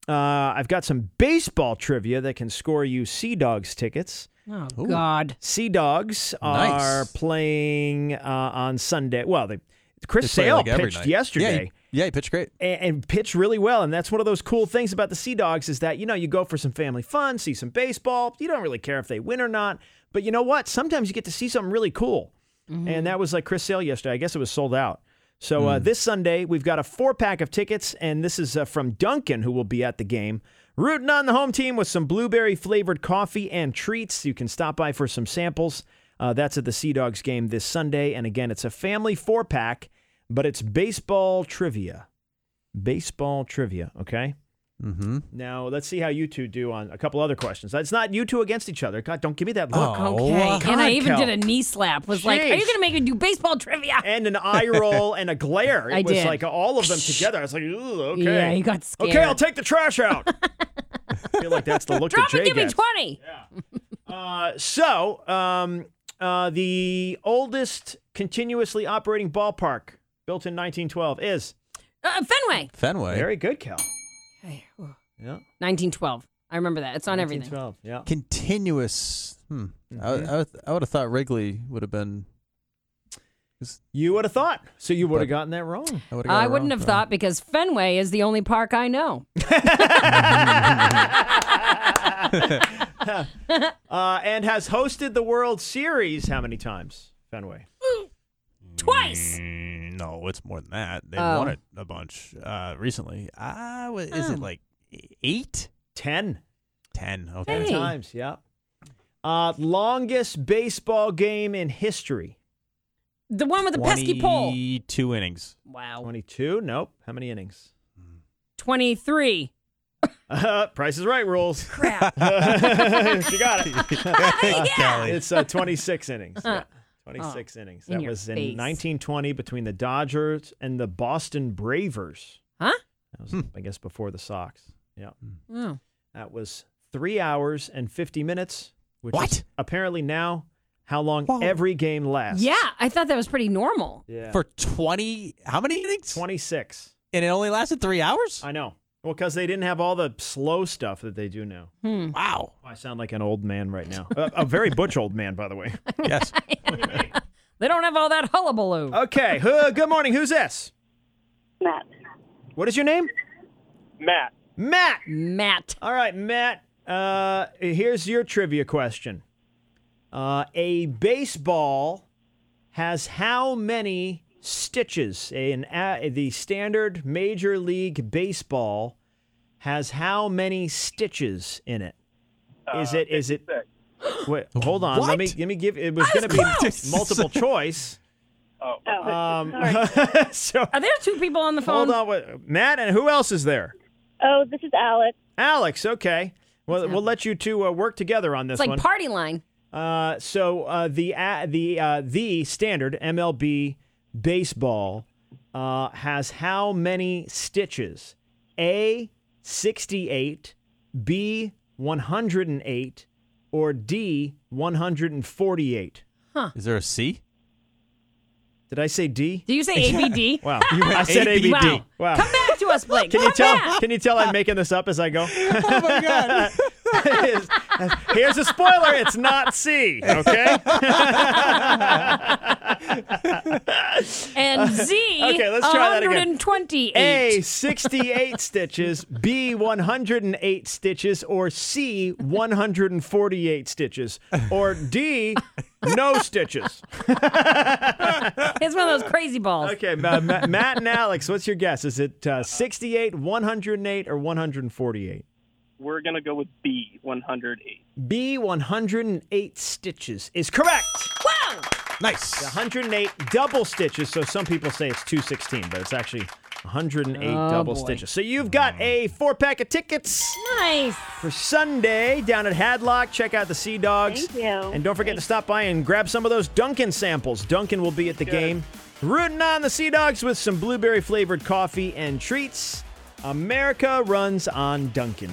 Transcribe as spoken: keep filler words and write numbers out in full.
uh, I've got some baseball trivia that can score you Sea Dogs tickets. Oh, Ooh. God. Sea Dogs Nice. are playing uh, on Sunday. Well, they, Chris They play, Sale like, every pitched night. yesterday. Yeah, he, yeah, he pitched great. and, and pitched really well. And that's one of those cool things about the Sea Dogs is that, you know, you go for some family fun, see some baseball. You don't really care if they win or not. But you know what? Sometimes you get to see something really cool. Mm-hmm. And that was like Chris Sale yesterday. I guess it was sold out. So uh, this Sunday, we've got a four-pack of tickets, and this is uh, from Duncan, who will be at the game. Rooting on the home team with some blueberry-flavored coffee and treats. You can stop by for some samples. Uh, that's at the Sea Dogs game this Sunday. And again, it's a family four-pack, but it's baseball trivia. Baseball trivia, okay? Mm-hmm. Now, let's see how you two do on a couple other questions. It's not you two against each other. God, don't give me that look. Oh. Okay. God, and I even Kel. did a knee slap. Was like, are you Jeez. going to make me do baseball trivia? And an eye roll and a glare. It I was did. like all of them together. I was like, ooh, okay. Yeah, you got scared. Okay, I'll take the trash out. I feel like that's the look Drop that and Jay give me gets. twenty. Uh, so, um, uh, the oldest continuously operating ballpark, built in nineteen twelve, is Uh, Fenway. Fenway. very good, Cal. Okay. Ooh. Yeah, nineteen twelve. I remember that. It's on nineteen everything. twelve. Yeah. Continuous. Hmm. I, I, would- I would have thought Wrigley would have been. You would have thought. So you would have But- gotten that wrong. I, would've got I it wouldn't wrong, have so. thought because Fenway is the only park I know. Uh, and has hosted the World Series how many times? Fenway. Twice. Mm, no, it's more than that. They've Oh. won it a bunch uh, recently. Uh, what, is Oh. it like eight? Ten. Ten. Okay. Ten Hey. times, yeah. Uh, longest baseball game in history. The one with the pesky pole. twenty-two innings. Wow. twenty-two? Nope. How many innings? twenty-three. Uh, Price is Right rules. Crap. She got it. Yeah. It's uh, twenty-six innings. Yeah. twenty-six Oh, innings. in That your was in face. nineteen twenty between the Dodgers and the Boston Bravers. Huh? That was, Hmm. I guess, before the Sox. Yeah. Oh. That was three hours and fifty minutes, which What? is apparently now how long Whoa. every game lasts. Yeah, I thought that was pretty normal. Yeah. For twenty, how many innings? twenty-six. And it only lasted three hours? I know. Well, because they didn't have all the slow stuff that they do now. Hmm. Wow. I sound like an old man right now. a, a very butch old man, by the way. Yes. They don't have all that hullabaloo. Okay. Who, good morning. Who's this? Matt. What is your name? Matt. Matt. Matt. All right, Matt. Uh, here's your trivia question. Uh, a baseball has how many stitches? An, uh, the standard Major League Baseball has how many stitches in it? Is Uh, it? Is it? fifty-six. Wait, hold on. Let What? me. Let me give. It was I going was to close. be multiple choice. Oh, Oh, Um, sorry. so Are there two people on the phone? hold on. Wait, Matt, and who else is there? Oh, this is Alex. Alex. Okay. Well, What's we'll let you two uh, work together on this It's like one. party line. Uh, so uh, the uh, the uh, the standard M L B baseball uh, has how many stitches? A sixty-eight, B one hundred eight, or D one hundred forty-eight. Is there a C? Did I say D? Do you say A B D? Wow, I said A B D. Wow. Wow. Come back to us, Blake. Can you Come tell? back. Can you tell I'm making this up as I go? Oh, my God. Here's a spoiler. It's not C. Okay. And Z, Okay, let's try that again. one hundred twenty-eight. A, sixty-eight stitches, B, one hundred eight stitches, or C, one hundred forty-eight stitches, or D, no stitches. It's one of those crazy balls. Okay, Ma- Ma- Matt and Alex, what's your guess? Is it uh, sixty-eight, one hundred eight, or one hundred forty-eight? we're gonna go with B, one hundred eight. B, one hundred eight stitches is correct. Wow. Nice. one hundred eight double stitches, so some people say it's two sixteen, but it's actually one hundred eight Oh, double boy. stitches. So you've got a four-pack of tickets Nice. for Sunday down at Hadlock. Check out the Sea Dogs. Thank you. And don't forget to stop by and grab some of those Dunkin' samples. Dunkin' will be at the game. Rooting on the Sea Dogs with some blueberry-flavored coffee and treats. America runs on Dunkin'.